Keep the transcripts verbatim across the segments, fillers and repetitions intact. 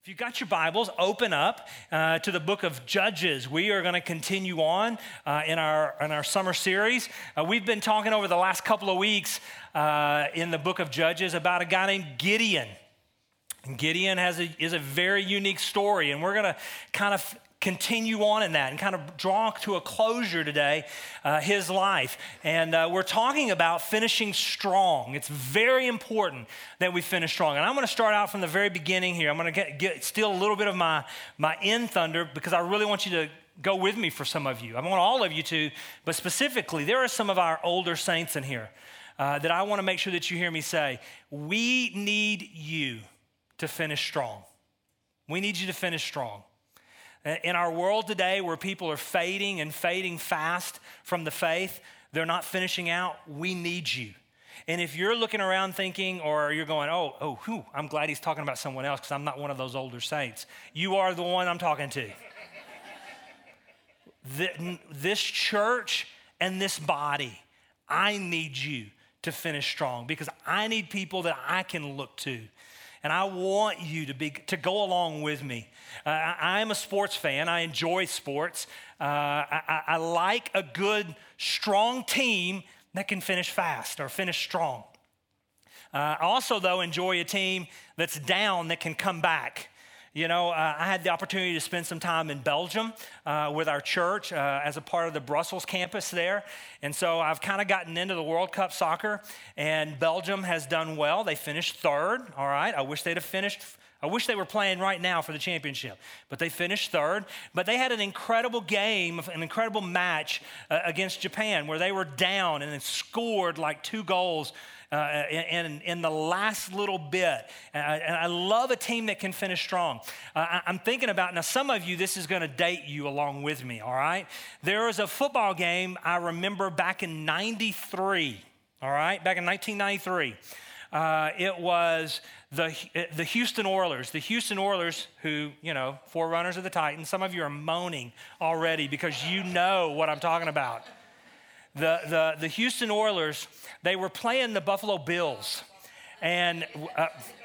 If you've got your Bibles, open up uh, to the book of Judges. We are going to continue on uh, in our in our summer series. Uh, we've been talking over the last couple of weeks uh, in the book of Judges about a guy named Gideon. And Gideon has a, is a very unique story, and we're going to kind of continue on in that and kind of draw to a closure today uh, his life. And uh, we're talking about finishing strong. It's very important that we finish strong. And I'm going to start out from the very beginning here. I'm going to get, get steal a little bit of my, my end thunder because I really want you to go with me for some of you. I want all of you to, but specifically, there are some of our older saints in here uh, that I want to make sure that you hear me say, we need you to finish strong. We need you to finish strong. In our world today where people are fading and fading fast from the faith, they're not finishing out, we need you. And if you're looking around thinking, or you're going, oh, oh, whew, I'm glad he's talking about someone else because I'm not one of those older saints. You are the one I'm talking to. This church and this body, I need you to finish strong because I need people that I can look to. And I want you to be to go along with me. Uh, I, I'm a sports fan. I enjoy sports. Uh, I, I like a good, strong team that can finish fast or finish strong. Uh, I also, though, enjoy a team that's down that can come back. You know, uh, I had the opportunity to spend some time in Belgium uh, with our church uh, as a part of the Brussels campus there. And so I've kind of gotten into the World Cup soccer, and Belgium has done well. They finished third, all right? I wish they'd have finished. I wish they were playing right now for the championship, but they finished third. But they had an incredible game, an incredible match uh, against Japan where they were down and then scored like two goals Uh, in, in the last little bit. And I, and I love a team that can finish strong. Uh, I, I'm thinking about, now some of you, this is going to date you along with me, all right? There was a football game I remember back in ninety-three, all right? Back in nineteen ninety-three. Uh, it was the, the Houston Oilers. The Houston Oilers who, you know, forerunners of the Titans. Some of you are moaning already because you know what I'm talking about. The, the, the Houston Oilers, they were playing the Buffalo Bills. And uh,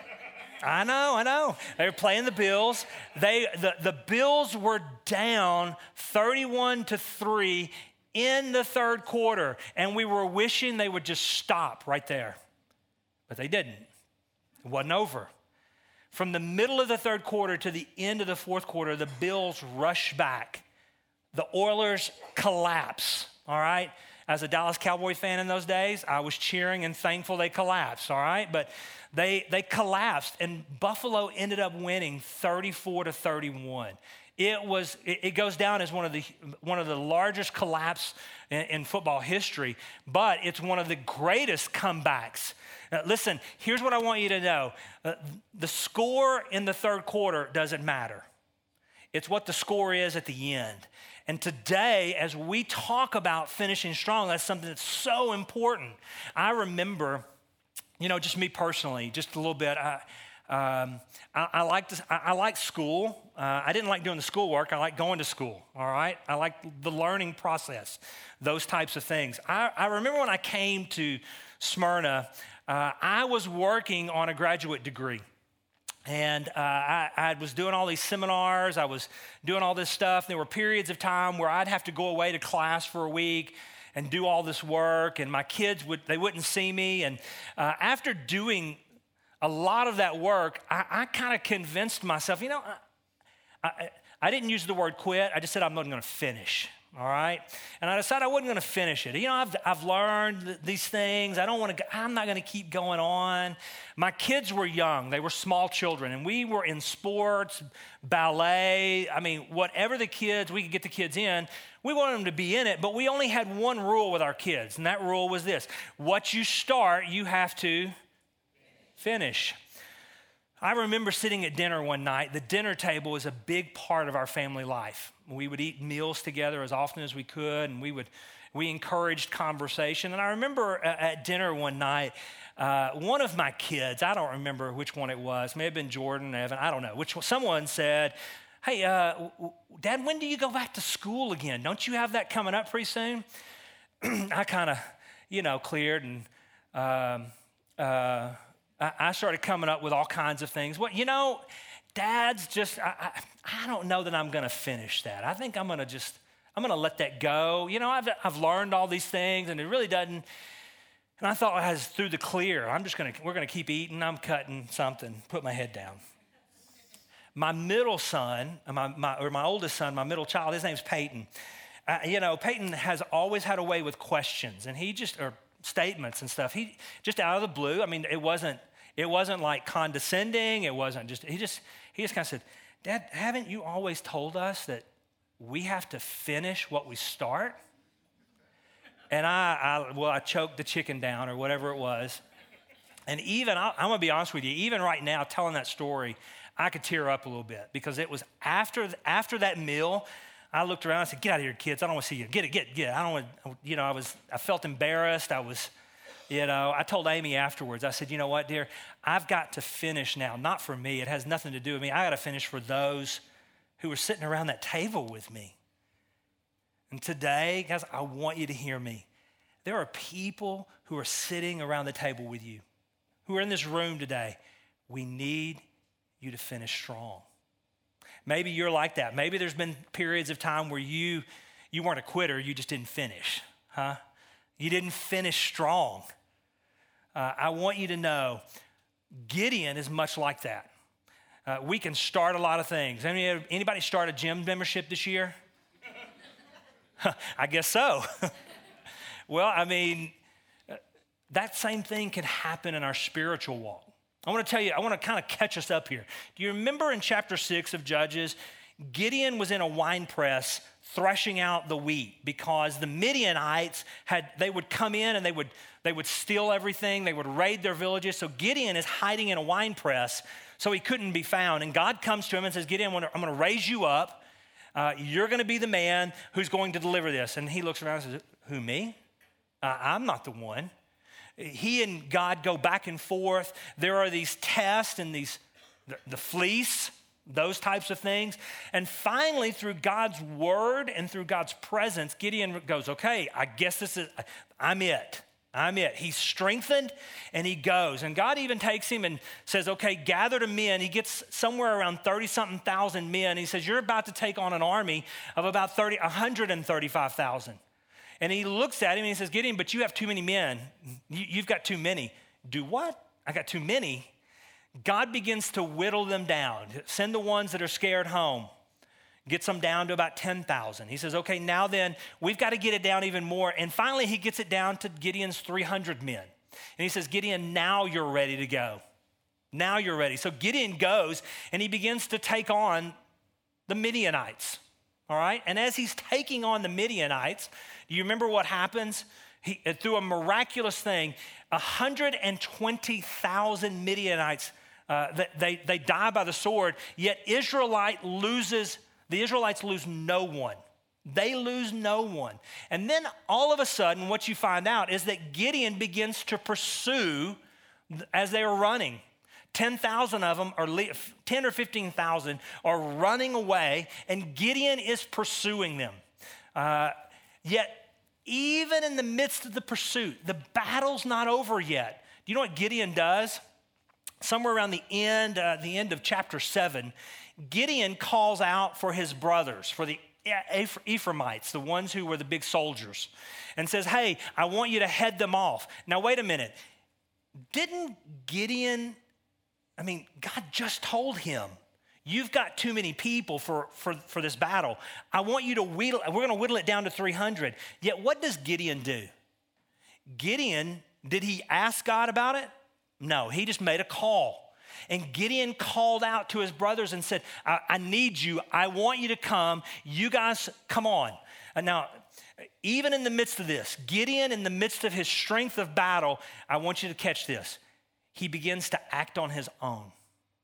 I know, I know. They were playing the Bills. They the, the Bills were down thirty-one to three in the third quarter. And we were wishing they would just stop right there. But they didn't. It wasn't over. From the middle of the third quarter to the end of the fourth quarter, the Bills rushed back. The Oilers collapse, all right? As a Dallas Cowboy fan in those days, I was cheering and thankful they collapsed, all right? But they they collapsed, and Buffalo ended up winning thirty-four to thirty-one. It was it, it goes down as one of the one of the largest collapses in, in football history, but it's one of the greatest comebacks. Now, listen, here's what I want you to know. Uh, the score in the third quarter doesn't matter. It's what the score is at the end. And today, as we talk about finishing strong, that's something that's so important. I remember, you know, just me personally, just a little bit. I, um, I, I like to, I, I like school. Uh, I didn't like doing the schoolwork. I like going to school. All right, I like the learning process, those types of things. I, I remember when I came to Smyrna, uh, I was working on a graduate degree. And uh, I, I was doing all these seminars. I was doing all this stuff. There were periods of time where I'd have to go away to class for a week and do all this work. And my kids, would they wouldn't see me. And uh, after doing a lot of that work, I, I kind of convinced myself, you know, I, I, I didn't use the word quit. I just said I'm not going to finish. All right, and I decided I wasn't going to finish it. You know, I've I've learned th- these things. I don't want to. I'm not going to keep going on. My kids were young; they were small children, and we were in sports, ballet. I mean, whatever the kids we could get the kids in, we wanted them to be in it. But we only had one rule with our kids, and that rule was this: what you start, you have to finish. I remember sitting at dinner one night. The dinner table was a big part of our family life. We would eat meals together as often as we could, and we would we encouraged conversation. And I remember at dinner one night, uh, one of my kids, I don't remember which one it was, may have been Jordan, Evan, I don't know, which someone said, hey, uh, Dad, when do you go back to school again? Don't you have that coming up pretty soon? I kind of, you know, cleared and um, uh, I started coming up with all kinds of things. Well, you know, Dad's just, I, I, I don't know that I'm going to finish that. I think I'm going to just, I'm going to let that go. You know, I've, I've learned all these things, and it really doesn't. And I thought I was through the clear. I'm just going to, we're going to keep eating. I'm cutting something, put my head down. My middle son, my, my, or my oldest son, my middle child, his name's Peyton. Uh, you know, Peyton has always had a way with questions, and he just, or statements and stuff. He just out of the blue. I mean, it wasn't, it wasn't like condescending. It wasn't just, he just, he just kind of said, Dad, haven't you always told us that we have to finish what we start? And I, I well, I choked the chicken down or whatever it was. And even, I'm going to be honest with you, even right now telling that story, I could tear up a little bit because it was after, after that meal, I looked around and said, get out of here, kids. I don't want to see you. Get it, get it, get it. I don't want, you know, I was, I felt embarrassed. I was, you know, I told Amy afterwards, I said, you know what, dear, I've got to finish now. Not for me. It has nothing to do with me. I got to finish for those who are sitting around that table with me. And today, guys, I want you to hear me. There are people who are sitting around the table with you, who are in this room today. We need you to finish strong. Maybe you're like that. Maybe there's been periods of time where you, you weren't a quitter, you just didn't finish, huh? You didn't finish strong. Uh, I want you to know Gideon is much like that. Uh, we can start a lot of things. Any, anybody start a gym membership this year? I guess so. Well, I mean, that same thing can happen in our spiritual walk. I want to tell you, I want to kind of catch us up here. Do you remember in chapter six of Judges, Gideon was in a wine press threshing out the wheat because the Midianites had, they would come in and they would, they would steal everything. They would raid their villages. So Gideon is hiding in a wine press so he couldn't be found. And God comes to him and says, Gideon, I'm going to raise you up. Uh, you're going to be the man who's going to deliver this. And he looks around and says, who, me? Uh, I'm not the one. He and God go back and forth. There are these tests and these, the, the fleece, those types of things. And finally, through God's word and through God's presence, Gideon goes, okay, I guess this is, I'm it. I'm it. He's strengthened and he goes. And God even takes him and says, okay, gather the men. He gets somewhere around thirty-something thousand men. He says, you're about to take on an army of about thirty, one hundred thirty-five thousand. And he looks at him and he says, Gideon, but you have too many men. You, you've got too many. Do what? I got too many. God begins to whittle them down. Send the ones that are scared home. Gets them down to about ten thousand. He says, okay, now then, we've got to get it down even more. And finally, he gets it down to Gideon's three hundred men. And he says, Gideon, now you're ready to go. Now you're ready. So Gideon goes and he begins to take on the Midianites. All right? And as he's taking on the Midianites, do you remember what happens? He, through a miraculous thing, one hundred twenty thousand Midianites, uh, they, they die by the sword, yet Israelite loses, the Israelites lose no one. They lose no one. And then all of a sudden, what you find out is that Gideon begins to pursue as they are running. ten thousand of them, or ten or fifteen thousand, are running away, and Gideon is pursuing them. Uh, yet, even in the midst of the pursuit, the battle's not over yet. Do you know what Gideon does? Somewhere around the end, uh, the end of chapter seven, Gideon calls out for his brothers, for the Ephraimites, the ones who were the big soldiers, and says, hey, I want you to head them off. Now, wait a minute. Didn't Gideon, I mean, God just told him, you've got too many people for, for, for this battle. I want you to whittle, we're going to whittle it down to three hundred. Yet what does Gideon do? Gideon, did he ask God about it? No, he just made a call. And Gideon called out to his brothers and said, I, I need you. I want you to come. You guys, come on. And now, even in the midst of this, Gideon, in the midst of his strength of battle, I want you to catch this. He begins to act on his own.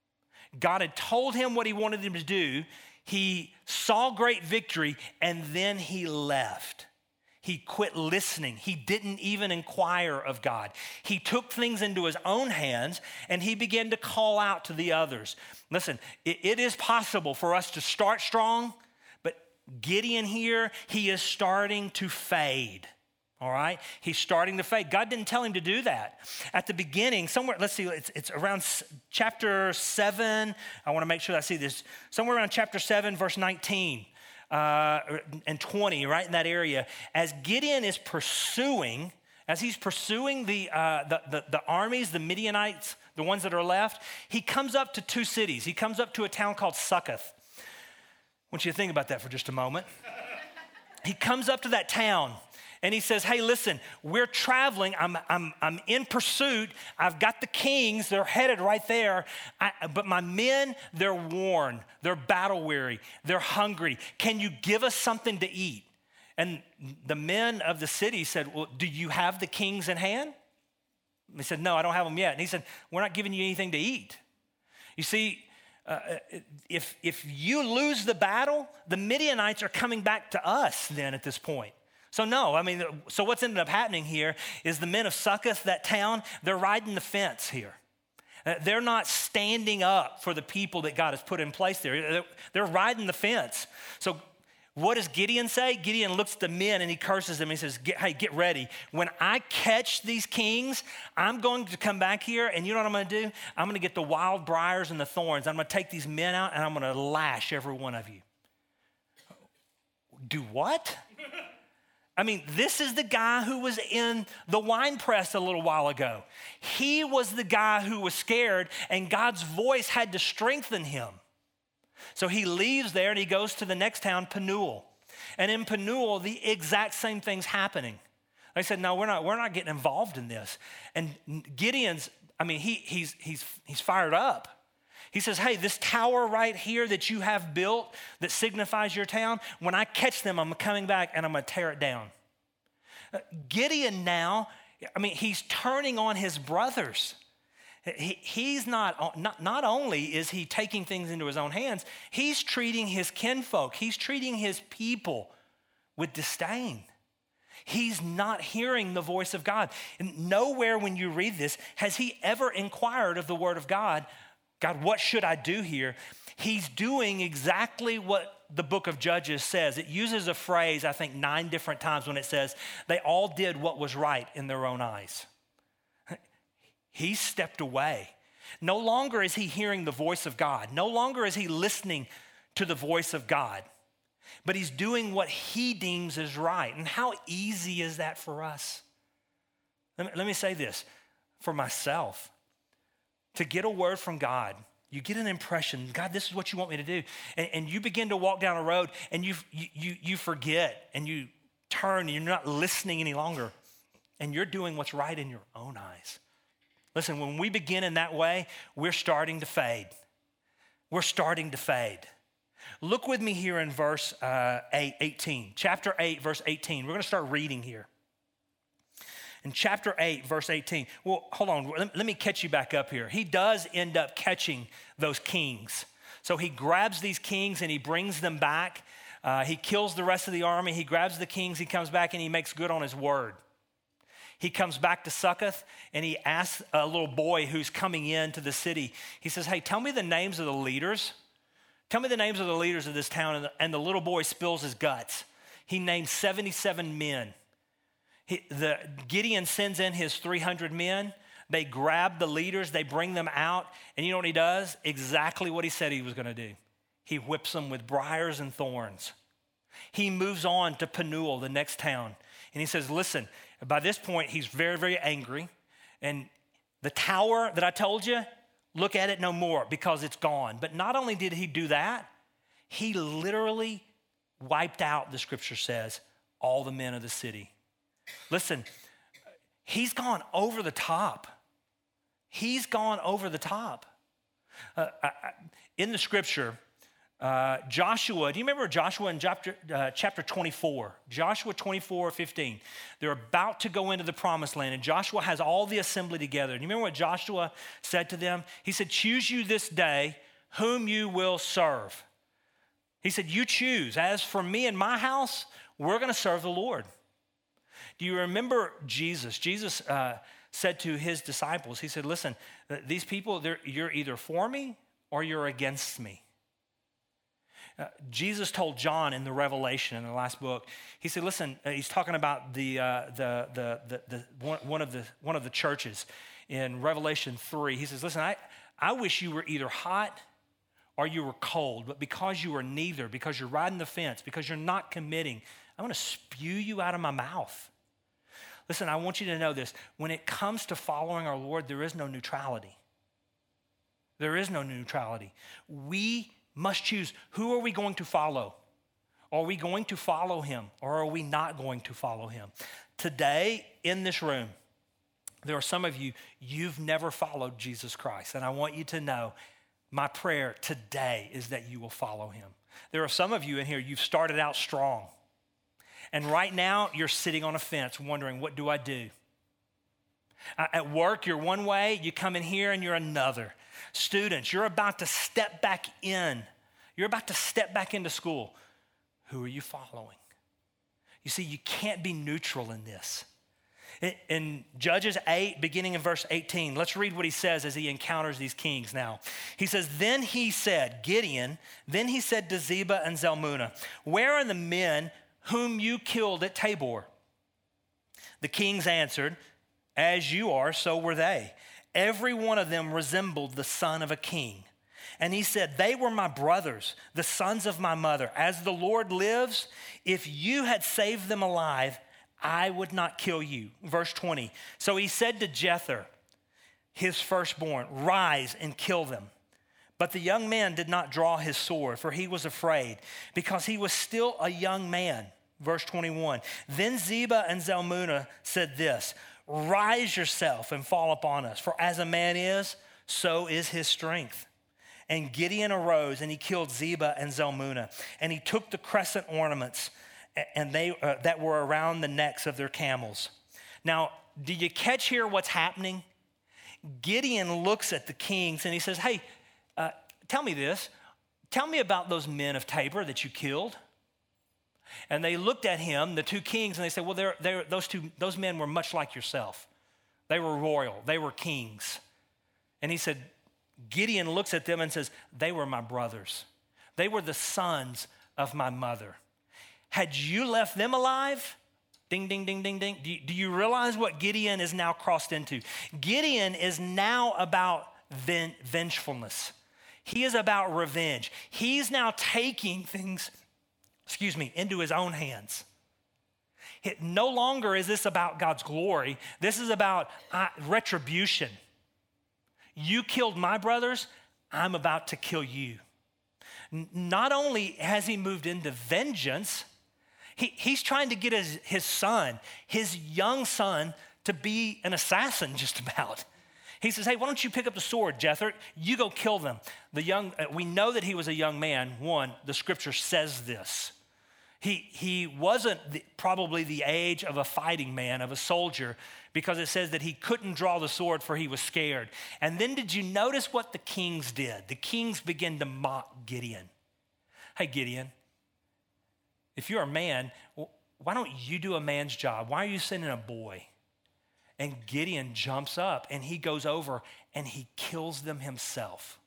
God had told him what he wanted him to do. He saw great victory, and then he left. He quit listening. He didn't even inquire of God. He took things into his own hands, and he began to call out to the others. Listen, it, it is possible for us to start strong, but Gideon here, he is starting to fade. All right, he's starting to fade. God didn't tell him to do that. At the beginning, somewhere, let's see, it's, it's around chapter seven. I want to make sure I see this. Somewhere around chapter seven, verse nineteen uh, and twenty, right in that area. As Gideon is pursuing, as he's pursuing the, uh, the, the, the armies, the Midianites, the ones that are left, he comes up to two cities. He comes up to a town called Succoth. I want you to think about that for just a moment. He comes up to that town. And he says, hey, listen, we're traveling. I'm, I'm, I'm in pursuit. I've got the kings. They're headed right there. I, but my men, they're worn. They're battle weary. They're hungry. Can you give us something to eat? And the men of the city said, well, do you have the kings in hand? And they said, no, I don't have them yet. And he said, we're not giving you anything to eat. You see, uh, if, if you lose the battle, the Midianites are coming back to us then at this point. So no, I mean, so what's ended up happening here is the men of Succoth, that town, they're riding the fence here. They're not standing up for the people that God has put in place there. They're riding the fence. So what does Gideon say? Gideon looks at the men and he curses them. He says, hey, get ready. When I catch these kings, I'm going to come back here, and you know what I'm going to do? I'm going to get the wild briars and the thorns. I'm going to take these men out, and I'm going to lash every one of you. Do what? I mean, this is the guy who was in the wine press a little while ago. He was the guy who was scared, and God's voice had to strengthen him. So he leaves there and he goes to the next town, Penuel. And in Penuel, the exact same thing's happening. They said, no, we're not, we're not getting involved in this. And Gideon's, I mean, he, he's, he's, he's fired up. He says, hey, this tower right here that you have built that signifies your town, when I catch them, I'm coming back and I'm going to tear it down. Gideon now, I mean, he's turning on his brothers. He, he's not, not, not only is he taking things into his own hands, he's treating his kinfolk, he's treating his people with disdain. He's not hearing the voice of God. And nowhere when you read this has he ever inquired of the word of God, God, what should I do here? He's doing exactly what the book of Judges says. It uses a phrase, I think, nine different times when it says, they all did what was right in their own eyes. He stepped away. No longer is he hearing the voice of God. No longer is he listening to the voice of God. But he's doing what he deems is right. And how easy is that for us? Let me, let me say this for myself. To get a word from God, you get an impression, God, this is what you want me to do. And, and you begin to walk down a road and you, you, you forget and you turn and you're not listening any longer. And you're doing what's right in your own eyes. Listen, when we begin in that way, we're starting to fade. We're starting to fade. Look with me here in verse uh, eight, eighteen, chapter eight, verse eighteen. We're going to start reading here. In chapter eight, verse eighteen. Well, hold on. Let, let me catch you back up here. He does end up catching those kings. So he grabs these kings and he brings them back. Uh, he kills the rest of the army. He grabs the kings. He comes back and he makes good on his word. He comes back to Succoth and he asks a little boy who's coming into the city. He says, hey, tell me the names of the leaders. Tell me the names of the leaders of this town. And the, and the little boy spills his guts. He names seventy-seven men. He, the, Gideon sends in his three hundred men. They grab the leaders. They bring them out. And you know what he does? Exactly what he said he was going to do. He whips them with briars and thorns. He moves on to Penuel, the next town. And he says, listen, by this point, he's very, very angry. And the tower that I told you, look at it no more because it's gone. But not only did he do that, he literally wiped out, the scripture says, all the men of the city. Listen, he's gone over the top. He's gone over the top. Uh, I, in the scripture, uh, Joshua, do you remember Joshua in chapter, uh, chapter twenty-four? Joshua twenty-four, fifteen. They're about to go into the promised land, and Joshua has all the assembly together. Do you remember what Joshua said to them? He said, choose you this day whom you will serve. He said, you choose. As for me and my house, we're going to serve the Lord. Do you remember Jesus? Jesus uh, said to his disciples, he said, listen, these people, you're either for me or you're against me. Uh, Jesus told John in the Revelation, in the last book, he said, listen, uh, he's talking about the, uh, the, the, the, the, one, one, of the, one of the churches in Revelation three. He says, listen, I, I wish you were either hot or you were cold, but because you are neither, because you're riding the fence, because you're not committing, I'm going to spew you out of my mouth. Listen, I want you to know this. When it comes to following our Lord, there is no neutrality. There is no neutrality. We must choose, who are we going to follow? Are we going to follow him or are we not going to follow him? Today in this room, there are some of you, you've never followed Jesus Christ. And I want you to know, my prayer today is that you will follow him. There are some of you in here, you've started out strong. And right now, you're sitting on a fence wondering, what do I do? Uh, at work, you're one way. You come in here and you're another. Students, you're about to step back in. You're about to step back into school. Who are you following? You see, you can't be neutral in this. In, in Judges eight, beginning in verse eighteen, let's read what he says as he encounters these kings now. He says, then he said, Gideon, then he said to Zebah and Zalmunna, where are the men whom you killed at Tabor? The kings answered, as you are, so were they. Every one of them resembled the son of a king. And he said, they were my brothers, the sons of my mother. As the Lord lives, if you had saved them alive, I would not kill you. Verse twenty, so he said to Jether, his firstborn, rise and kill them. But the young man did not draw his sword, for he was afraid, because he was still a young man. Verse twenty-one, then Zebah and Zalmunna said this, rise yourself and fall upon us, for as a man is, so is his strength. And Gideon arose and he killed Zebah and Zalmunna, and he took the crescent ornaments and they uh, that were around the necks of their camels. Now, do you catch here what's happening? Gideon looks at the kings and he says, hey, uh, tell me this. Tell me about those men of Tabor that you killed. And they looked at him, the two kings, and they said, well, they're, they're, those, two, those men were much like yourself. They were royal. They were kings. And he said, Gideon looks at them and says, they were my brothers. They were the sons of my mother. Had you left them alive? Ding, ding, ding, ding, ding. Do you, do you realize what Gideon is now crossed into? Gideon is now about ven- vengefulness. He is about revenge. He's now taking things, excuse me, into his own hands. It, no longer is this about God's glory. This is about uh, retribution. You killed my brothers, I'm about to kill you. N- not only has he moved into vengeance, he, he's trying to get his, his son, his young son, to be an assassin just about. He says, hey, why don't you pick up the sword, Jether? You go kill them. The young, uh, we know that he was a young man. One, the scripture says this. He, he wasn't the, probably the age of a fighting man, of a soldier, because it says that he couldn't draw the sword for he was scared. And then did you notice what the kings did? The kings began to mock Gideon. Hey, Gideon, if you're a man, why don't you do a man's job? Why are you sending a boy? And Gideon jumps up and he goes over and he kills them himself.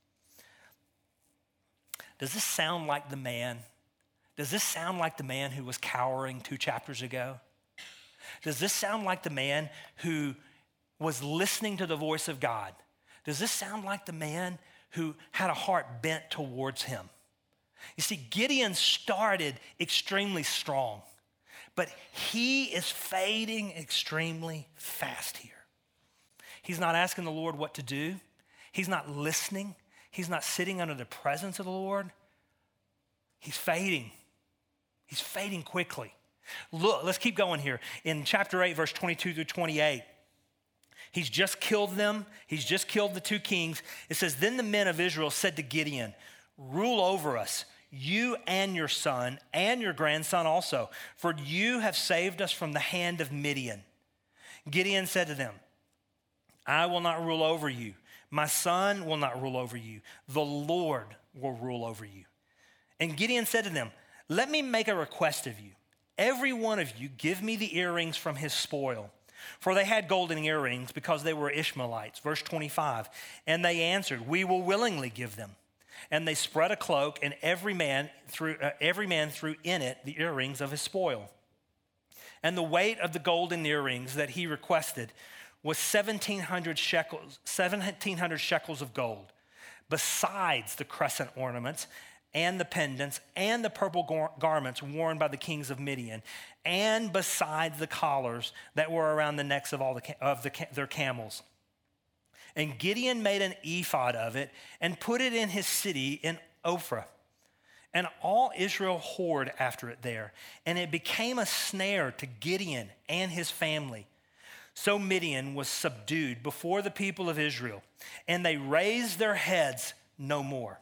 Does this sound like the man? Does this sound like the man who was cowering two chapters ago? Does this sound like the man who was listening to the voice of God? Does this sound like the man who had a heart bent towards him? You see, Gideon started extremely strong, but he is fading extremely fast here. He's not asking the Lord what to do. He's not listening. He's not sitting under the presence of the Lord. He's fading. He's fading quickly. Look, let's keep going here. In chapter eight, verse twenty-two through twenty-eight, he's just killed them. He's just killed the two kings. It says, then the men of Israel said to Gideon, rule over us, you and your son and your grandson also, for you have saved us from the hand of Midian. Gideon said to them, I will not rule over you. My son will not rule over you. The Lord will rule over you. And Gideon said to them, let me make a request of you. Every one of you give me the earrings from his spoil. For they had golden earrings because they were Ishmaelites. Verse twenty-five, and they answered, we will willingly give them. And they spread a cloak, and every man threw, uh, every man threw in it the earrings of his spoil. And the weight of the golden earrings that he requested was seventeen hundred shekels, seventeen hundred shekels of gold, besides the crescent ornaments and the pendants and the purple gar- garments worn by the kings of Midian, and besides the collars that were around the necks of all the, of the, their camels. And Gideon made an ephod of it and put it in his city in Ophrah. And all Israel whored after it there, and it became a snare to Gideon and his family. So Midian was subdued before the people of Israel, and they raised their heads no more.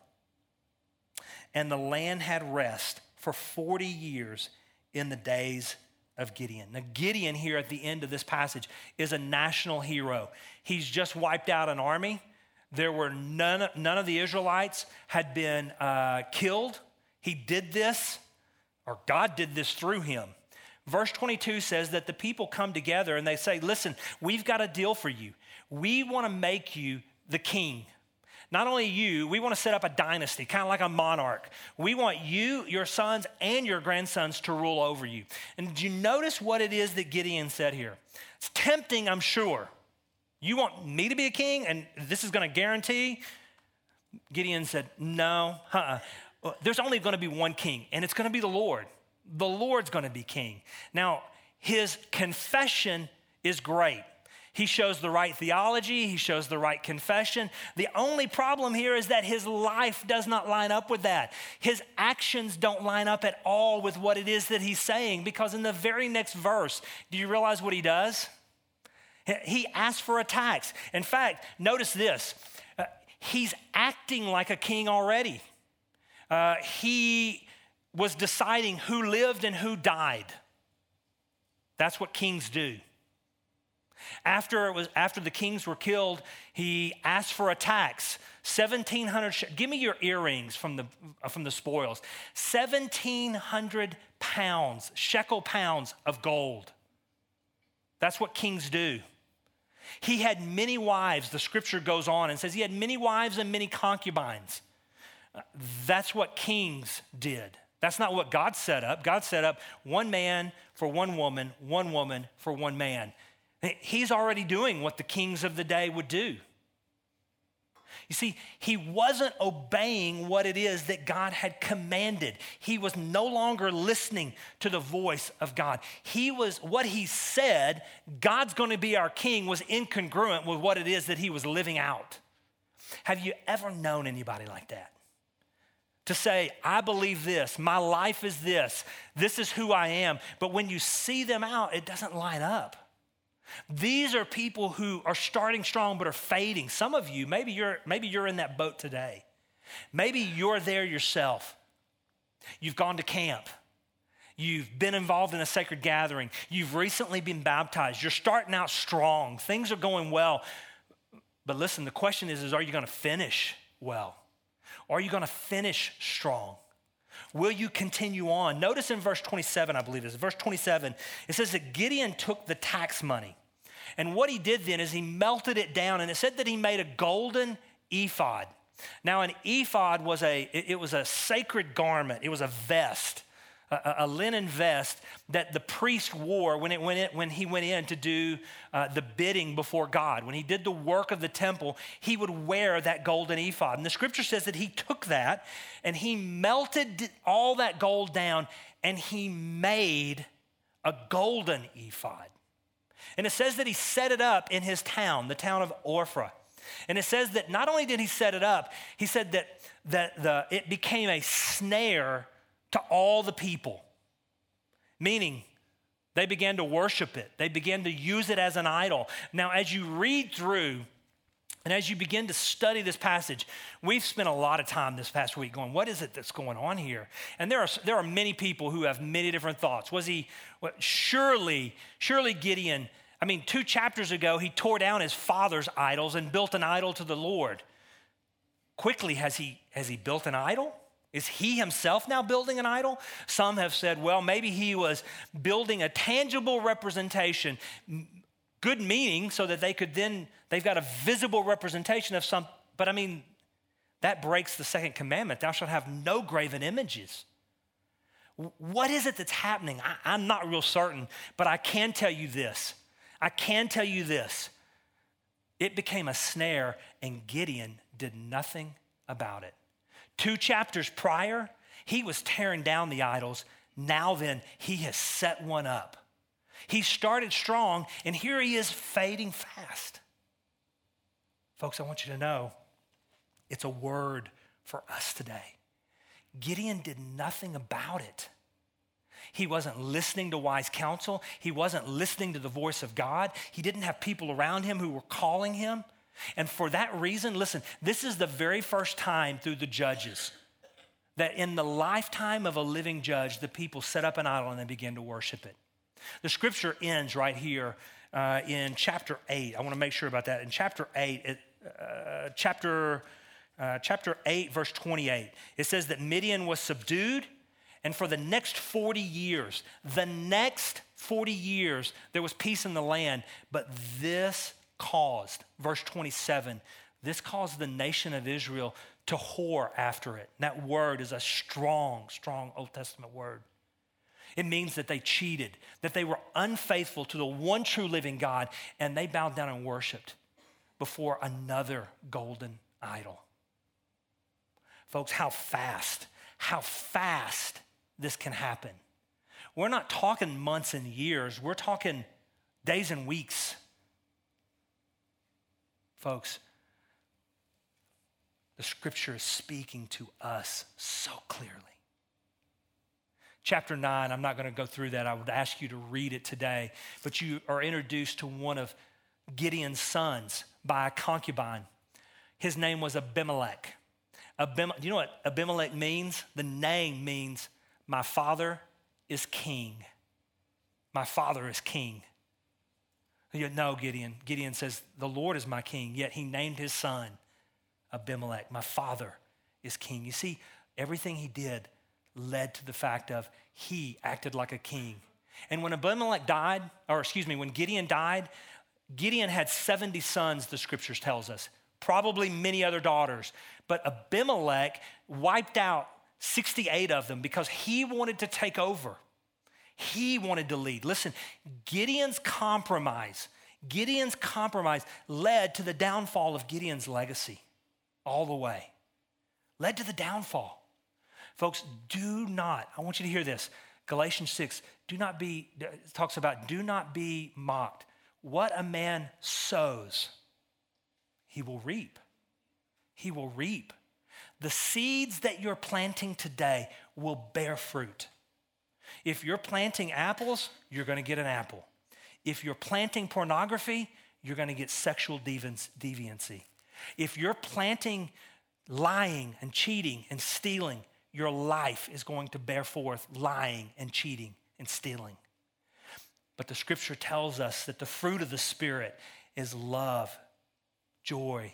And the land had rest for forty years in the days of Gideon. Now, Gideon here at the end of this passage is a national hero. He's just wiped out an army. There were none, none of the Israelites had been uh, killed. He did this, or God did this through him. Verse twenty-two says that the people come together and they say, listen, we've got a deal for you. We want to make you the king. Not only you, we want to set up a dynasty, kind of like a monarch. We want you, your sons, and your grandsons to rule over you. And did you notice what it is that Gideon said here? It's tempting, I'm sure. You want me to be a king, and this is going to guarantee? Gideon said, no, uh-uh. There's only going to be one king, and it's going to be the Lord. The Lord's going to be king. Now, his confession is great. He shows the right theology. He shows the right confession. The only problem here is that his life does not line up with that. His actions don't line up at all with what it is that he's saying, because in the very next verse, do you realize what he does? He asks for a tax. In fact, notice this. Uh, he's acting like a king already. Uh, he was deciding who lived and who died. That's what kings do. After it was after the kings were killed, he asked for a tax. seventeen hundred, give me your earrings from the, from the spoils. seventeen hundred pounds, shekel pounds of gold. That's what kings do. He had many wives. The scripture goes on and says he had many wives and many concubines. That's what kings did. That's not what God set up. God set up one man for one woman, one woman for one man. He's already doing what the kings of the day would do. You see, he wasn't obeying what it is that God had commanded. He was no longer listening to the voice of God. He was, what he said, God's going to be our king, was incongruent with what it is that he was living out. Have you ever known anybody like that? To say, I believe this, my life is this, this is who I am. But when you see them out, it doesn't line up. These are people who are starting strong but are fading. Some of you, maybe you're, maybe you're in that boat today. Maybe you're there yourself. You've gone to camp. You've been involved in a sacred gathering. You've recently been baptized. You're starting out strong. Things are going well. But listen, the question is, is are you going to finish well? Or are you going to finish strong? Will you continue on? Notice in verse twenty-seven, I believe it is, verse twenty-seven, it says that Gideon took the tax money. And what he did then is he melted it down, and it said that he made a golden ephod. Now, an ephod was a, it was a sacred garment. It was a vest, a, a linen vest that the priest wore when, it, when, it, when he went in to do uh, the bidding before God. When he did the work of the temple, he would wear that golden ephod. And the scripture says that he took that and he melted all that gold down and he made a golden ephod. And it says that he set it up in his town, the town of Ophrah. And it says that not only did he set it up, he said that, that the, it became a snare to all the people. Meaning, they began to worship it. They began to use it as an idol. Now, as you read through and as you begin to study this passage, we've spent a lot of time this past week going, what is it that's going on here? And there are, there are many people who have many different thoughts. Was he, what, surely, surely Gideon, I mean, two chapters ago, he tore down his father's idols and built an idol to the Lord. Quickly, has he, has he built an idol? Is he himself now building an idol? Some have said, well, maybe he was building a tangible representation, good meaning, so that they could then, they've got a visible representation of some, but I mean, That breaks the second commandment. Thou shalt have no graven images. What is it that's happening? I, I'm not real certain, but I can tell you this. I can tell you this. It became a snare, and Gideon did nothing about it. Two chapters prior, he was tearing down the idols. Now then, he has set one up. He started strong, and here he is fading fast. Folks, I want you to know, it's a word for us today. Gideon did nothing about it. He wasn't listening to wise counsel. He wasn't listening to the voice of God. He didn't have people around him who were calling him. And for that reason, listen, this is the very first time through the judges that in the lifetime of a living judge, the people set up an idol and they began to worship it. The scripture ends right here uh, in chapter eight. I want to make sure about that. In chapter eight, it, uh, chapter Uh, chapter eight, verse twenty-eight. It says that Midian was subdued, and for the next forty years, the next forty years, there was peace in the land. But this caused, verse twenty-seven, this caused the nation of Israel to whore after it. And that word is a strong, strong Old Testament word. It means that they cheated, that they were unfaithful to the one true living God, and they bowed down and worshiped before another golden idol. Folks, how fast, how fast this can happen. We're not talking months and years. We're talking days and weeks. Folks, the scripture is speaking to us so clearly. Chapter nine, I'm not going to go through that. I would ask you to read it today. But you are introduced to one of Gideon's sons by a concubine. His name was Abimelech. Abim- do you know what Abimelech means? The name means, my father is king. My father is king. You go, no, Gideon. Gideon says, the Lord is my king, yet he named his son Abimelech. My father is king. You see, everything he did led to the fact of he acted like a king. And when Abimelech died, or excuse me, when Gideon died, Gideon had seventy sons, the scriptures tells us, probably many other daughters. But Abimelech wiped out sixty-eight of them because he wanted to take over. He wanted to lead. Listen, Gideon's compromise, Gideon's compromise led to the downfall of Gideon's legacy all the way. Led to the downfall. Folks, do not, I want you to hear this. Galatians six, do not be, it talks about do not be mocked. What a man sows, he will reap. He will reap. The seeds that you're planting today will bear fruit. If you're planting apples, you're going to get an apple. If you're planting pornography, you're going to get sexual deviancy. If you're planting lying and cheating and stealing, your life is going to bear forth lying and cheating and stealing. But the scripture tells us that the fruit of the Spirit is love, joy,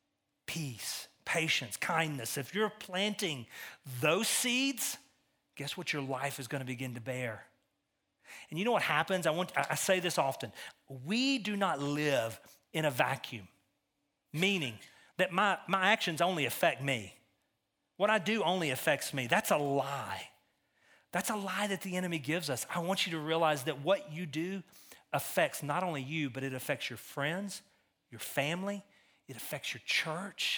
peace, patience, kindness. If you're planting those seeds, guess what your life is going to begin to bear? And you know what happens? I want I say this often. We do not live in a vacuum, meaning that my, my actions only affect me. What I do only affects me. That's a lie. That's a lie that the enemy gives us. I want you to realize that what you do affects not only you, but it affects your friends, your family, it affects your church.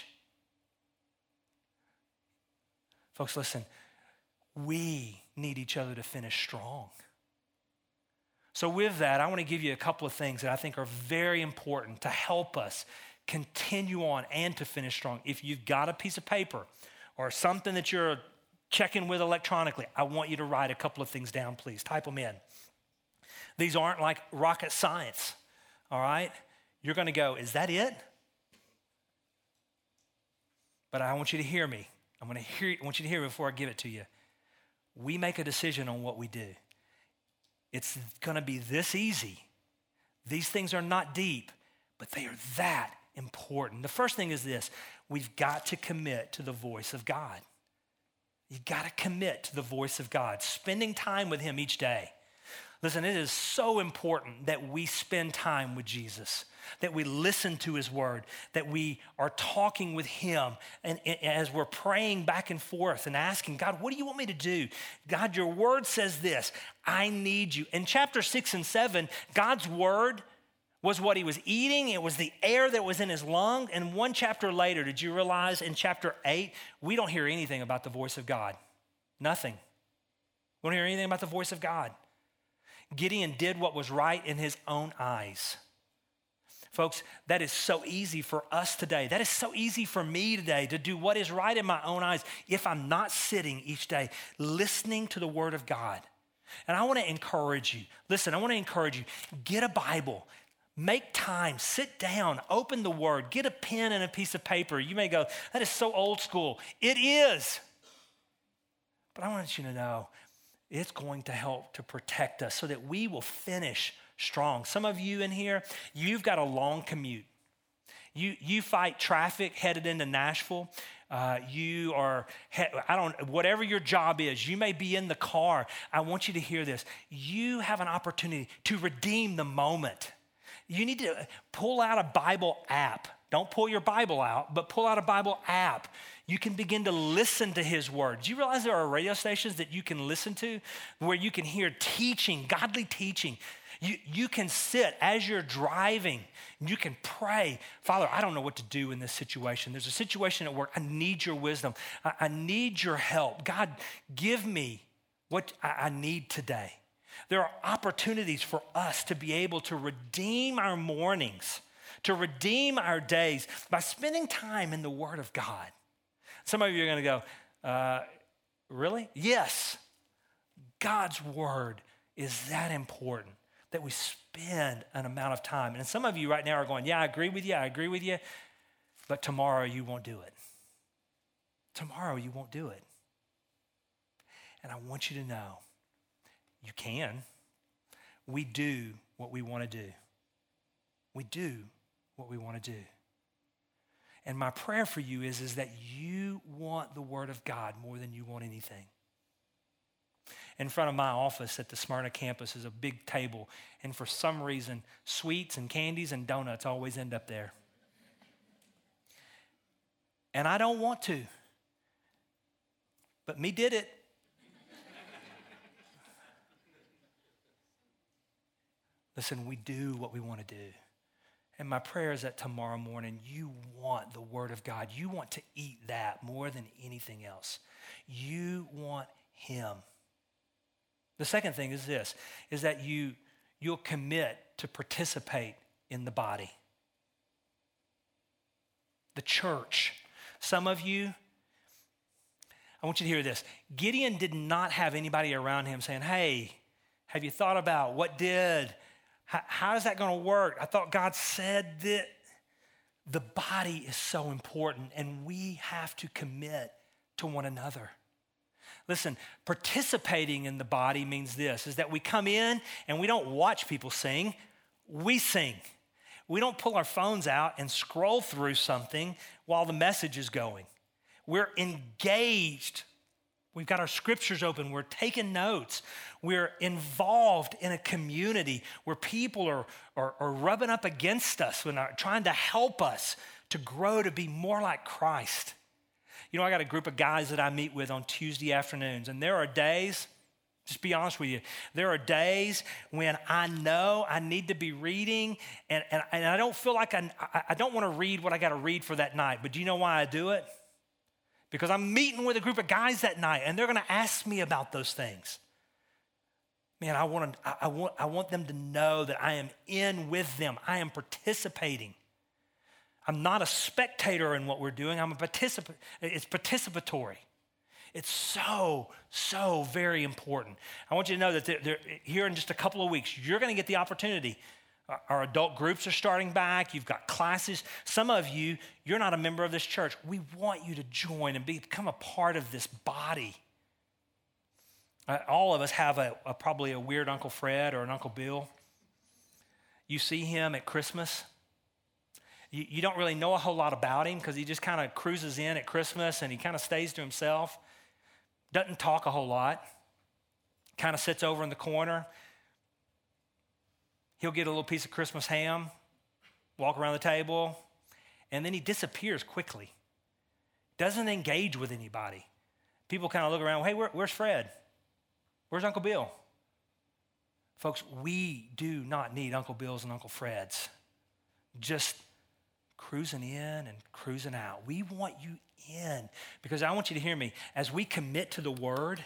Folks, listen, we need each other to finish strong. So with that, I want to give you a couple of things that I think are very important to help us continue on and to finish strong. If you've got a piece of paper or something that you're checking with electronically, I want you to write a couple of things down, please. Type them in. These aren't like rocket science, all right? You're going to go, is that it? But I want you to hear me. I'm going to hear. I want you to hear me before I give it to you. We make a decision on what we do. It's going to be this easy. These things are not deep, but they are that important. The first thing is this. We've got to commit to the voice of God. You've got to commit to the voice of God, spending time with him each day. Listen, it is so important that we spend time with Jesus, that we listen to his word, that we are talking with him. And, and as we're praying back and forth and asking, God, what do you want me to do? God, your word says this. I need you. In chapter six and seven, God's word was what he was eating. It was the air that was in his lung. And one chapter later, did you realize in chapter eight, we don't hear anything about the voice of God? Nothing. We don't hear anything about the voice of God. Gideon did what was right in his own eyes. Folks, that is so easy for us today. That is so easy for me today to do what is right in my own eyes if I'm not sitting each day listening to the word of God. And I want to encourage you. Listen, I want to encourage you. Get a Bible. Make time. Sit down. Open the word. Get a pen and a piece of paper. You may go, that is so old school. It is. But I want you to know, it's going to help to protect us so that we will finish strong. Some of you in here, you've got a long commute. You, you fight traffic headed into Nashville. Uh, you are, I don't, whatever your job is, you may be in the car. I want you to hear this. You have an opportunity to redeem the moment. You need to pull out a Bible app. Don't pull your Bible out, but pull out a Bible app. You can begin to listen to his word. Do you realize there are radio stations that you can listen to where you can hear teaching, godly teaching? You, you can sit as you're driving. You can pray, Father, I don't know what to do in this situation. There's a situation at work. I need your wisdom. I, I need your help. God, give me what I, I need today. There are opportunities for us to be able to redeem our mornings, to redeem our days by spending time in the Word of God. Some of you are going to go, uh, really? Yes. God's Word is that important that we spend an amount of time. And some of you right now are going, yeah, I agree with you, I agree with you, but tomorrow you won't do it. Tomorrow you won't do it. And I want you to know, you can. We do what we want to do. We do what we want to do. And my prayer for you is, is that you want the Word of God more than you want anything. In front of my office at the Smyrna campus is a big table, and for some reason, sweets and candies and donuts always end up there. And I don't want to, but me did it. Listen, we do what we want to do. And my prayer is that tomorrow morning you want the Word of God. You want to eat that more than anything else. You want Him. The second thing is this, is that you, you'll commit to participate in the body. The church. Some of you, I want you to hear this. Gideon did not have anybody around him saying, hey, have you thought about what did, how, how is that going to work? I thought God said that. The body is so important, and we have to commit to one another. Listen, participating in the body means this, is that we come in and we don't watch people sing, we sing. We don't pull our phones out and scroll through something while the message is going. We're engaged. We've got our scriptures open. We're taking notes. We're involved in a community where people are, are, are rubbing up against us and are trying to help us to grow to be more like Christ. You know, I got a group of guys that I meet with on Tuesday afternoons, and there are days, just be honest with you, there are days when I know I need to be reading, and, and, and I don't feel like I, I don't want to read what I got to read for that night. But do you know why I do it? Because I'm meeting with a group of guys that night, and they're going to ask me about those things. Man, I want, to, I, I, want, I want them to know that I am in with them. I am participating. I'm not a spectator in what we're doing. I'm a participant. It's participatory. It's so, so very important. I want you to know that they're, they're, here in just a couple of weeks, you're going to get the opportunity. Our, our adult groups are starting back. You've got classes. Some of you, you're not a member of this church. We want you to join and be, become a part of this body. Uh, all of us have a, a probably a weird Uncle Fred or an Uncle Bill. You see him at Christmas. You, you don't really know a whole lot about him because he just kind of cruises in at Christmas and he kind of stays to himself. Doesn't talk a whole lot. Kind of sits over in the corner. He'll get a little piece of Christmas ham, walk around the table, and then he disappears quickly. Doesn't engage with anybody. People kind of look around, hey, where, where's Fred? Where's Uncle Bill? Folks, we do not need Uncle Bill's and Uncle Fred's just cruising in and cruising out. We want you in, because I want you to hear me. As we commit to the word,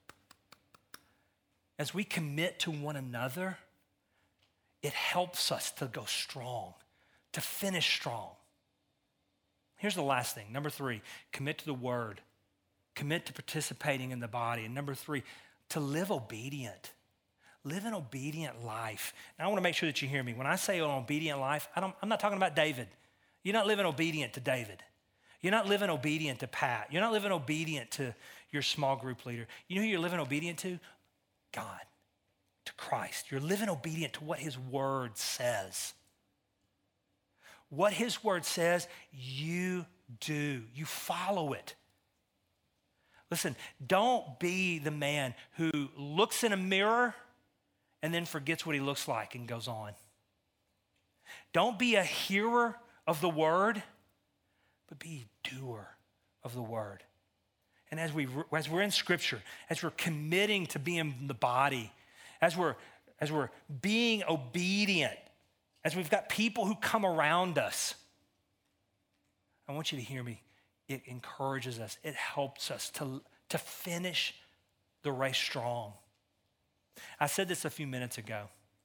as we commit to one another, it helps us to go strong, to finish strong. Here's the last thing. Number three, commit to the word. Commit to participating in the body. And number three, to live obedient. Live an obedient life. Now, I want to make sure that you hear me. When I say an obedient life, I don't, I'm not talking about David. You're not living obedient to David. You're not living obedient to Pat. You're not living obedient to your small group leader. You know who you're living obedient to? God, to Christ. You're living obedient to what his word says. What his word says, you do. You follow it. Listen, don't be the man who looks in a mirror and then forgets what he looks like and goes on. Don't be a hearer of the word, but be a doer of the word. And as, we, as we're in Scripture, as we're committing to being the body, as we're, as we're being obedient, as we've got people who come around us, I want you to hear me. It encourages us. It helps us to, to finish the race strong. I said this a few minutes ago.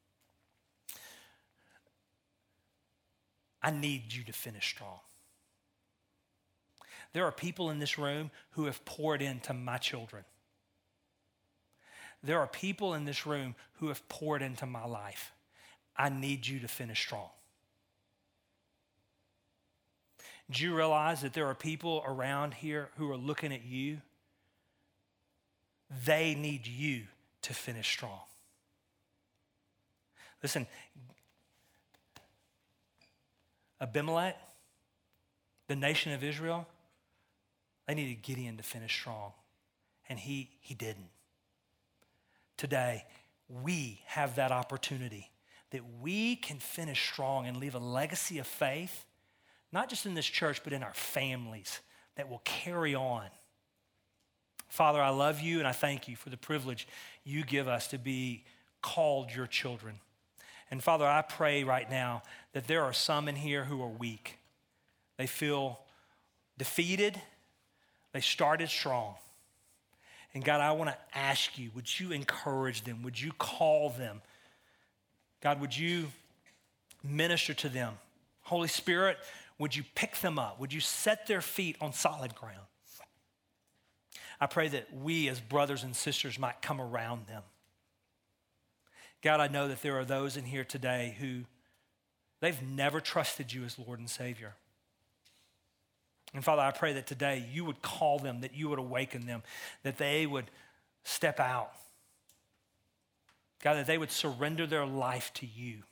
I need you to finish strong. There are people in this room who have poured into my children. There are people in this room who have poured into my life. I need you to finish strong. Do you realize that there are people around here who are looking at you? They need you to finish strong. Listen, Abimelech, the nation of Israel, they needed Gideon to finish strong, and he, he didn't. Today, we have that opportunity that we can finish strong and leave a legacy of faith, not just in this church, but in our families that will carry on. Father, I love you and I thank you for the privilege you give us to be called your children. And Father, I pray right now that there are some in here who are weak. They feel defeated. They started strong. And God, I want to ask you, would you encourage them? Would you call them? God, would you minister to them? Holy Spirit, would you pick them up? Would you set their feet on solid ground? I pray that we as brothers and sisters might come around them. God, I know that there are those in here today who they've never trusted you as Lord and Savior. And Father, I pray that today you would call them, that you would awaken them, that they would step out. God, that they would surrender their life to you.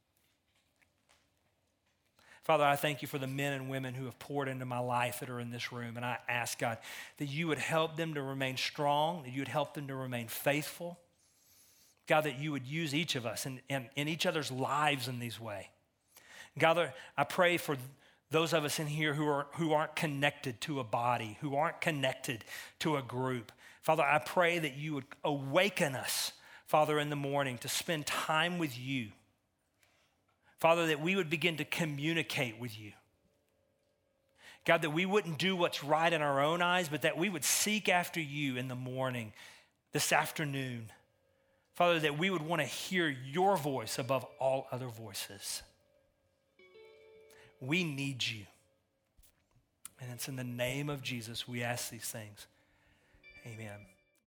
Father, I thank you for the men and women who have poured into my life that are in this room. And I ask, God, that you would help them to remain strong, that you would help them to remain faithful. God, that you would use each of us in, in, in each other's lives in these ways. God, I pray for those of us in here who, are, who aren't connected to a body, who aren't connected to a group. Father, I pray that you would awaken us, Father, in the morning to spend time with you. Father, that we would begin to communicate with you. God, that we wouldn't do what's right in our own eyes, but that we would seek after you in the morning, this afternoon. Father, that we would want to hear your voice above all other voices. We need you. And it's in the name of Jesus we ask these things. Amen.